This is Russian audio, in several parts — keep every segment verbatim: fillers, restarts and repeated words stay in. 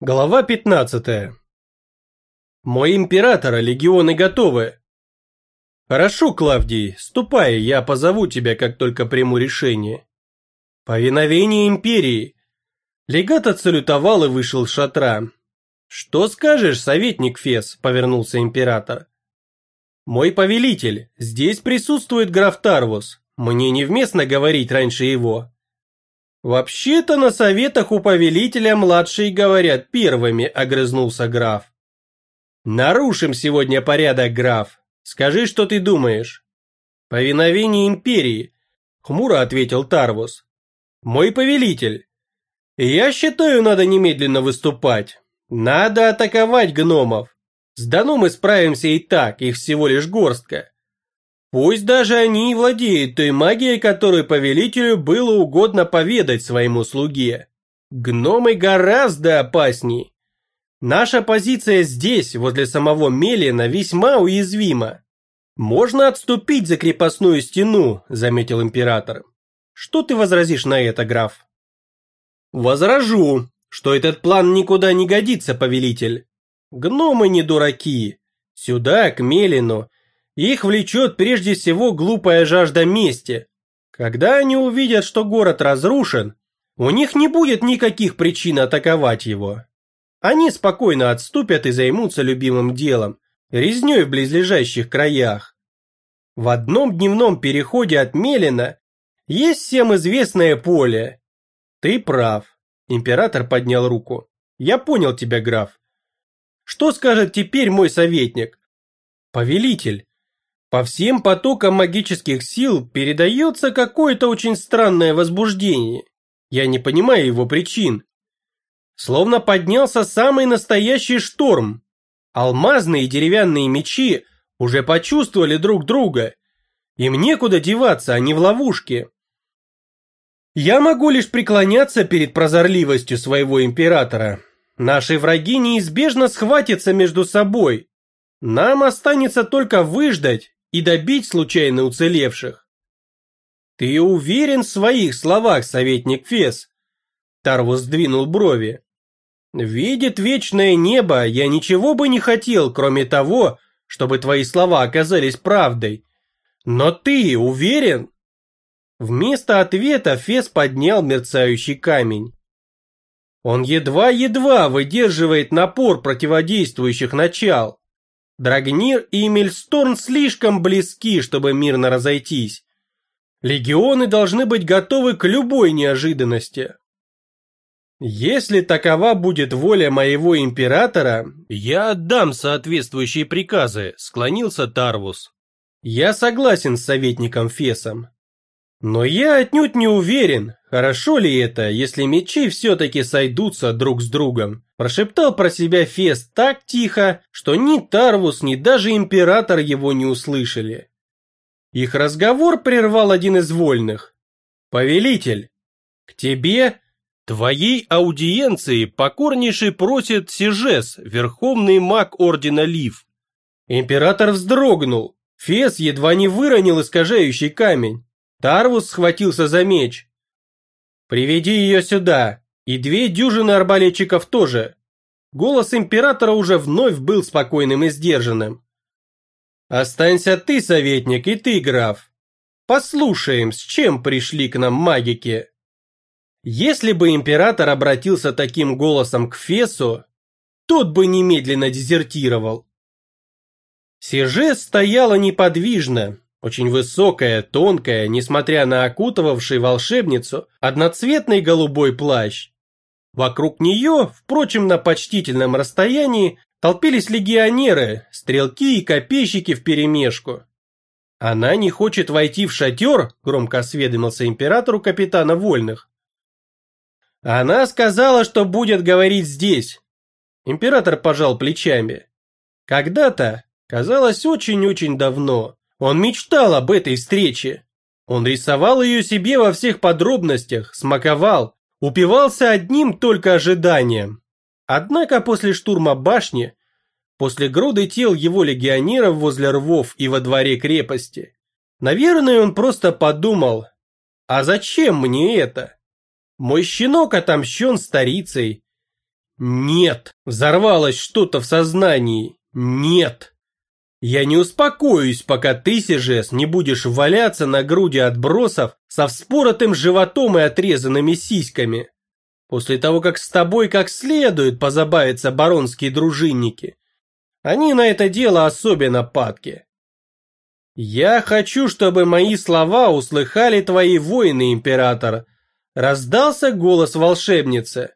Глава пятнадцатая. Мой император, легионы готовы. Хорошо, Клавдий, ступай, я позову тебя, как только приму решение. Повиновение империи. Легат отсалютовал и вышел с шатра. Что скажешь, советник Фес, повернулся император. Мой повелитель, здесь присутствует граф Тарвус. Мне невместно говорить раньше его. «Вообще-то на советах у повелителя младшие говорят первыми», — огрызнулся граф. «Нарушим сегодня порядок, граф. Скажи, что ты думаешь». «Повиновение империи», — хмуро ответил Тарвус. «Мой повелитель, я считаю, надо немедленно выступать. Надо атаковать гномов. С Дону мы справимся и так, их всего лишь горстка. Пусть даже они и владеют той магией, которую повелителю было угодно поведать своему слуге. Гномы гораздо опасней. Наша позиция здесь, возле самого Мелина, весьма уязвима. Можно отступить за крепостную стену, заметил император. Что ты возразишь на это, граф? Возражу, что этот план никуда не годится, повелитель. Гномы не дураки. Сюда, к Мелину, их влечет прежде всего глупая жажда мести. Когда они увидят, что город разрушен, у них не будет никаких причин атаковать его. Они спокойно отступят и займутся любимым делом, резнёй в близлежащих краях. В одном дневном переходе от Мелина есть всем известное поле. Ты прав. Император поднял руку. Я понял тебя, граф. Что скажет теперь мой советник? Повелитель, по всем потокам магических сил передается какое-то очень странное возбуждение. Я не понимаю его причин. Словно поднялся самый настоящий шторм. Алмазные и деревянные мечи уже почувствовали друг друга. Им некуда деваться, они в ловушке. Я могу лишь преклоняться перед прозорливостью своего императора. Наши враги неизбежно схватятся между собой. Нам останется только выждать и добить случайно уцелевших. Ты уверен в своих словах, советник Фес? Тарвус сдвинул брови. Видит вечное небо, я ничего бы не хотел, кроме того, чтобы твои слова оказались правдой. Но ты уверен? Вместо ответа Фес поднял мерцающий камень. Он едва-едва выдерживает напор противодействующих начал. Драгнир и Мельсторн слишком близки, чтобы мирно разойтись. Легионы должны быть готовы к любой неожиданности. Если такова будет воля моего императора, я отдам соответствующие приказы, склонился Тарвус. Я согласен с советником Фесом. Но я отнюдь не уверен, хорошо ли это, если мечи все-таки сойдутся друг с другом. Прошептал про себя Фес так тихо, что ни Тарвус, ни даже император его не услышали. Их разговор прервал один из вольных. «Повелитель, к тебе, твоей аудиенции покорнейший просит Сижес, верховный маг ордена Лив». Император вздрогнул. Фес едва не выронил искажающий камень. Тарвус схватился за меч. «Приведи ее сюда, и две дюжины арбалетчиков тоже». Голос императора уже вновь был спокойным и сдержанным. «Останься ты, советник, и ты, граф. Послушаем, с чем пришли к нам магики». Если бы император обратился таким голосом к Фесу, тот бы немедленно дезертировал. Сижес стояла неподвижно, очень высокая, тонкая, несмотря на окутывавший волшебницу, одноцветный голубой плащ. Вокруг нее, впрочем, на почтительном расстоянии, толпились легионеры, стрелки и копейщики вперемешку. «Она не хочет войти в шатер», — громко осведомился императору капитана вольных. «Она сказала, что будет говорить здесь». Император пожал плечами. Когда-то, казалось, очень-очень давно, он мечтал об этой встрече. Он рисовал ее себе во всех подробностях, смаковал, упивался одним только ожиданием. Однако после штурма башни, после груды тел его легионеров возле рвов и во дворе крепости, наверное, он просто подумал, а зачем мне это? Мой щенок отомщен старицей. Нет, взорвалось что-то в сознании. Нет. Я не успокоюсь, пока ты, Сижес, не будешь валяться на груди отбросов со вспоротым животом и отрезанными сиськами. После того, как с тобой как следует позабавятся баронские дружинники. Они на это дело особенно падки. Я хочу, чтобы мои слова услыхали твои воины, император. Раздался голос волшебницы.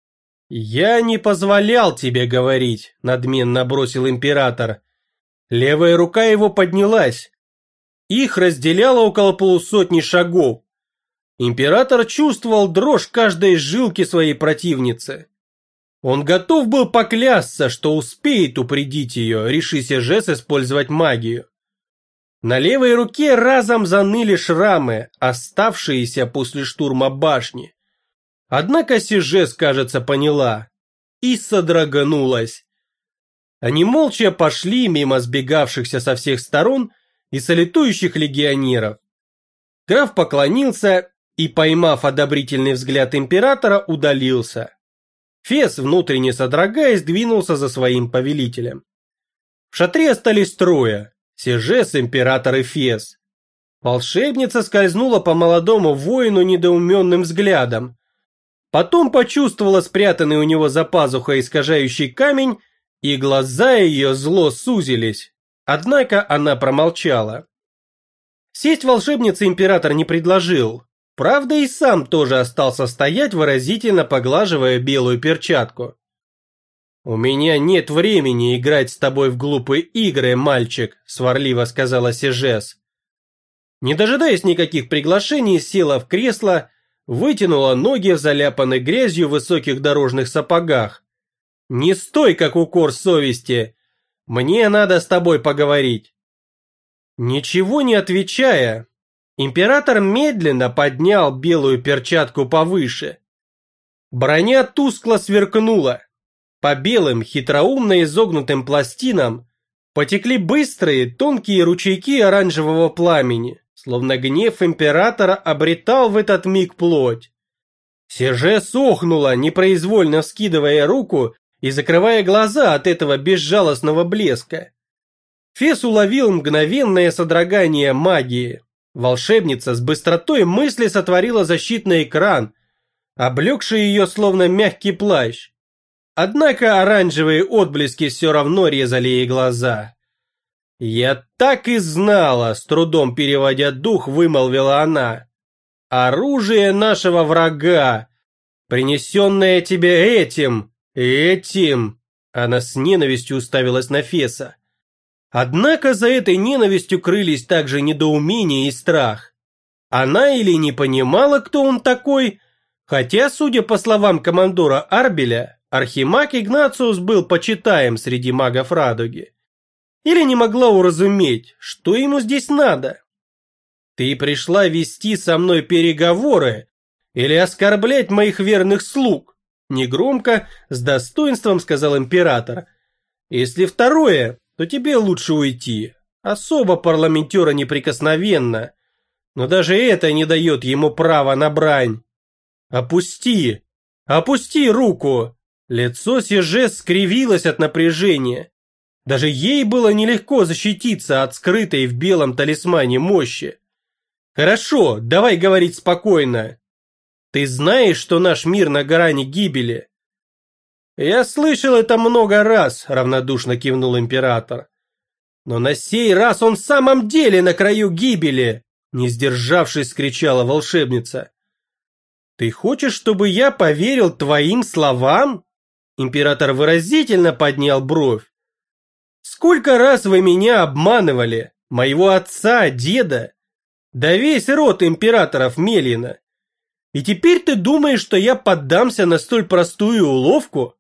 Я не позволял тебе говорить, надменно бросил император. Левая рука его поднялась. Их разделяло около полусотни шагов. Император чувствовал дрожь каждой жилки своей противницы. Он готов был поклясться, что успеет упредить ее, реши Сижес использовать магию. На левой руке разом заныли шрамы, оставшиеся после штурма башни. Однако Сижес, кажется, поняла и содроганулась. Они молча пошли мимо сбегавшихся со всех сторон и салютующих легионеров. Граф поклонился и, поймав одобрительный взгляд императора, удалился. Фес, внутренне содрогаясь, двинулся за своим повелителем. В шатре остались трое – Сижес, император и Фес. Волшебница скользнула по молодому воину недоуменным взглядом. Потом почувствовала спрятанный у него за пазухой искажающий камень, и глаза ее зло сузились. Однако она промолчала. Сесть волшебнице император не предложил. Правда, и сам тоже остался стоять, выразительно поглаживая белую перчатку. «У меня нет времени играть с тобой в глупые игры, мальчик», – сварливо сказала Сижес. Не дожидаясь никаких приглашений, села в кресло, вытянула ноги в заляпанных грязью высоких дорожных сапогах. «Не стой, как укор совести! Мне надо с тобой поговорить!» Ничего не отвечая, император медленно поднял белую перчатку повыше. Броня тускло сверкнула. По белым, хитроумно изогнутым пластинам потекли быстрые, тонкие ручейки оранжевого пламени, словно гнев императора обретал в этот миг плоть. Сижес охнула, непроизвольно вскидывая руку и закрывая глаза от этого безжалостного блеска. Фес уловил мгновенное содрогание магии. Волшебница с быстротой мысли сотворила защитный экран, облегший ее словно мягкий плащ. Однако оранжевые отблески все равно резали ей глаза. «Я так и знала», — с трудом переводя дух, вымолвила она. «Оружие нашего врага, принесенное тебе этим, этим». Она с ненавистью уставилась на Феса. Однако за этой ненавистью крылись также недоумение и страх. Она или не понимала, кто он такой, хотя, судя по словам командора Арбеля, архимаг Игнациус был почитаем среди магов Радуги, или не могла уразуметь, что ему здесь надо. «Ты пришла вести со мной переговоры или оскорблять моих верных слуг?» Негромко, с достоинством сказал император. «Если второе, то тебе лучше уйти. Особо парламентера неприкосновенна, но даже это не дает ему права на брань. Опусти, опусти руку!» Лицо Сижес скривилось от напряжения. Даже ей было нелегко защититься от скрытой в белом талисмане мощи. «Хорошо, давай говорить спокойно. Ты знаешь, что наш мир на грани гибели?» «Я слышал это много раз», — равнодушно кивнул император. «Но на сей раз он в самом деле на краю гибели», — не сдержавшись, скричала волшебница. «Ты хочешь, чтобы я поверил твоим словам?» Император выразительно поднял бровь. «Сколько раз вы меня обманывали, моего отца, деда, да весь род императоров Мелина. И теперь ты думаешь, что я поддамся на столь простую уловку?»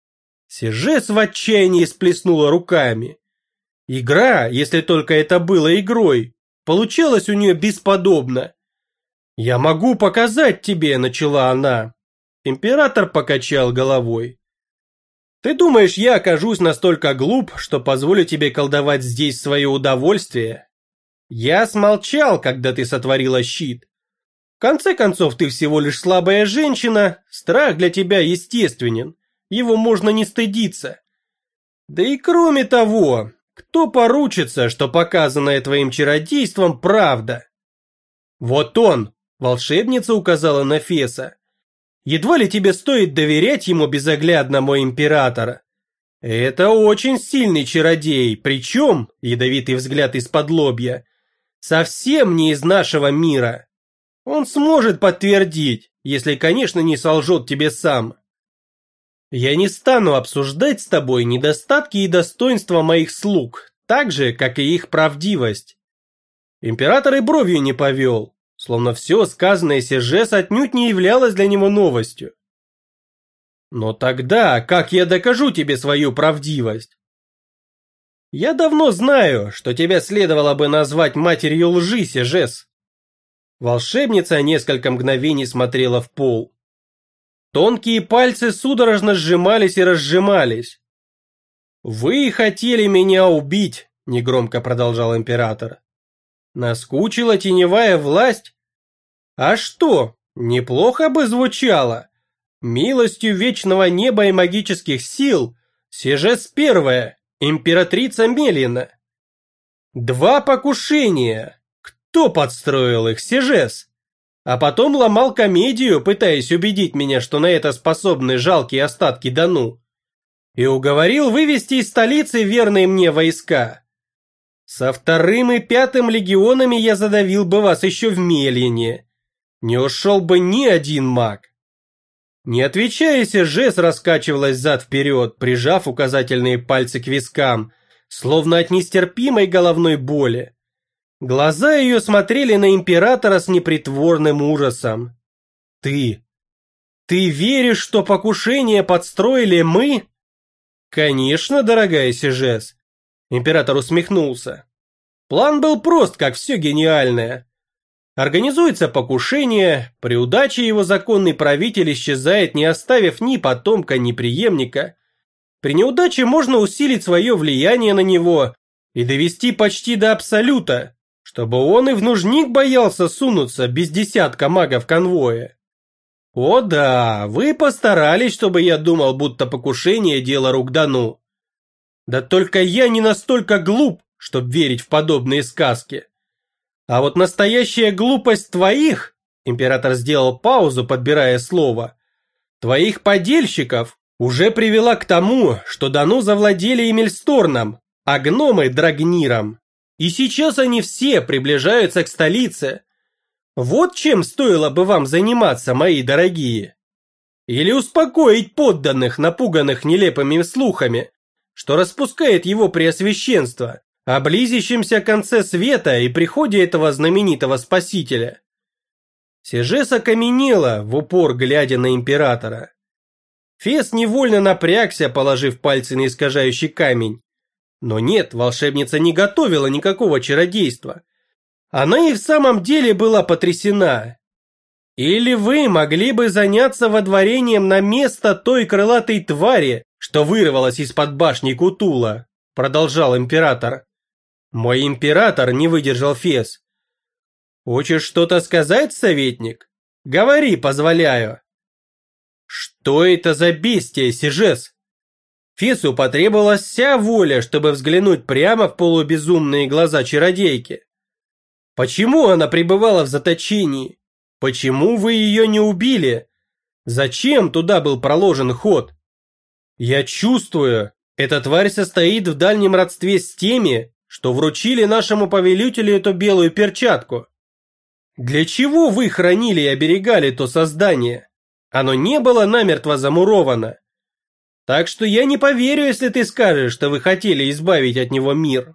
Сижес в отчаянии сплеснула руками. Игра, если только это было игрой, получалась у нее бесподобно. «Я могу показать тебе», — начала она. Император покачал головой. «Ты думаешь, я окажусь настолько глуп, что позволю тебе колдовать здесь в свое удовольствие? Я смолчал, когда ты сотворила щит. В конце концов, ты всего лишь слабая женщина, страх для тебя естественен. его можно не стыдиться. Да и кроме того, кто поручится, что показанное твоим чародейством правда? Вот он, волшебница указала на Феса. Едва ли тебе стоит доверять ему безоглядно, мой император. Это очень сильный чародей, причем, ядовитый взгляд из-под лобья, совсем не из нашего мира. Он сможет подтвердить, если, конечно, не солжет тебе сам. Я не стану обсуждать с тобой недостатки и достоинства моих слуг, так же, как и их правдивость. Император и бровью не повел, словно все сказанное Сержес отнюдь не являлось для него новостью. Но тогда как я докажу тебе свою правдивость? Я давно знаю, что тебя следовало бы назвать матерью лжи, Сержес. Волшебница несколько мгновений смотрела в пол. Тонкие пальцы судорожно сжимались и разжимались. «Вы хотели меня убить», — негромко продолжал император. «Наскучила теневая власть? А что, неплохо бы звучало. Милостью вечного неба и магических сил, Сержес Первая, императрица Мелина. Два покушения. Кто подстроил их, Сержес? А потом ломал комедию, пытаясь убедить меня, что на это способны жалкие остатки Дану. И уговорил вывести из столицы верные мне войска. Со вторым и пятым легионами я задавил бы вас еще в Мелине. Не ушел бы ни один маг. Не отвечая, Сержес раскачивалась зад-вперед, прижав указательные пальцы к вискам, словно от нестерпимой головной боли. Глаза ее смотрели на императора с непритворным ужасом. «Ты... ты веришь, что покушение подстроили мы?» «Конечно, дорогая Сержес», — император усмехнулся. «План был прост, как все гениальное. Организуется покушение, при удаче его законный правитель исчезает, не оставив ни потомка, ни преемника. При неудаче можно усилить свое влияние на него и довести почти до абсолюта, чтобы он и в нужник боялся сунуться без десятка магов конвоя. О да, вы постарались, чтобы я думал, будто покушение – дело рук Дану. Да только я не настолько глуп, чтобы верить в подобные сказки. А вот настоящая глупость твоих, император сделал паузу, подбирая слово, твоих подельщиков уже привела к тому, что Дану завладели Эмильсторном, а гномы – Драгниром. И сейчас они все приближаются к столице. Вот чем стоило бы вам заниматься, мои дорогие. Или успокоить подданных, напуганных нелепыми слухами, что распускает его преосвященство о близящемся конце света и приходе этого знаменитого спасителя. Сержес окаменела, в упор глядя на императора. Фес невольно напрягся, положив пальцы на искажающий камень. Но нет, волшебница не готовила никакого чародейства. Она и в самом деле была потрясена. Или вы могли бы заняться водворением на место той крылатой твари, что вырвалась из-под башни Кутула, продолжал император. Мой император, не выдержал Фес. Хочешь что-то сказать, советник? Говори, позволяю. Что это за бестия, Сержес? Фесу потребовалась вся воля, чтобы взглянуть прямо в полубезумные глаза чародейки. Почему она пребывала в заточении? Почему вы ее не убили? Зачем туда был проложен ход? Я чувствую, эта тварь состоит в дальнем родстве с теми, что вручили нашему повелителю эту белую перчатку. Для чего вы хранили и оберегали то создание? Оно не было намертво замуровано. Так что я не поверю, если ты скажешь, что вы хотели избавить от него мир.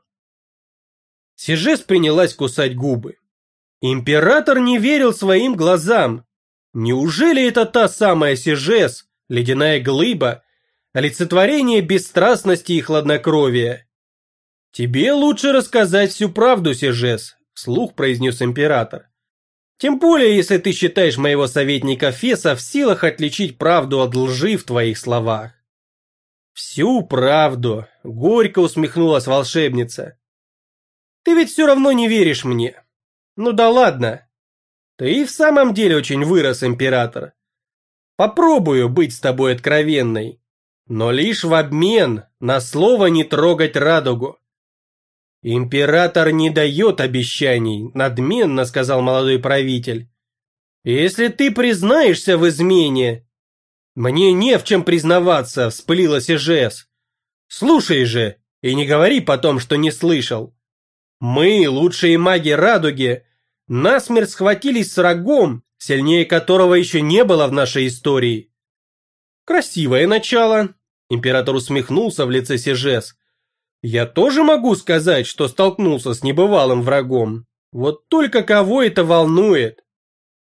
Сержес принялась кусать губы. Император не верил своим глазам. Неужели это та самая Сержес, ледяная глыба, олицетворение бесстрастности и хладнокровия? «Тебе лучше рассказать всю правду, Сержес», — вслух произнес император. «Тем более, если ты считаешь моего советника Феса в силах отличить правду от лжи в твоих словах». «Всю правду», — горько усмехнулась волшебница. «Ты ведь все равно не веришь мне. Ну да ладно. Ты и в самом деле очень вырос, император. Попробую быть с тобой откровенной. но лишь в обмен на слово не трогать радугу. Император не дает обещаний, надменно сказал молодой правитель. Если ты признаешься в измене... Мне не в чем признаваться, вспылила Сижес. Слушай же, и не говори потом, что не слышал. Мы, лучшие маги радуги, насмерть схватились с врагом, сильнее которого еще не было в нашей истории. Красивое начало. Император усмехнулся в лице Сижес. Я тоже могу сказать, что столкнулся с небывалым врагом. Вот только кого это волнует?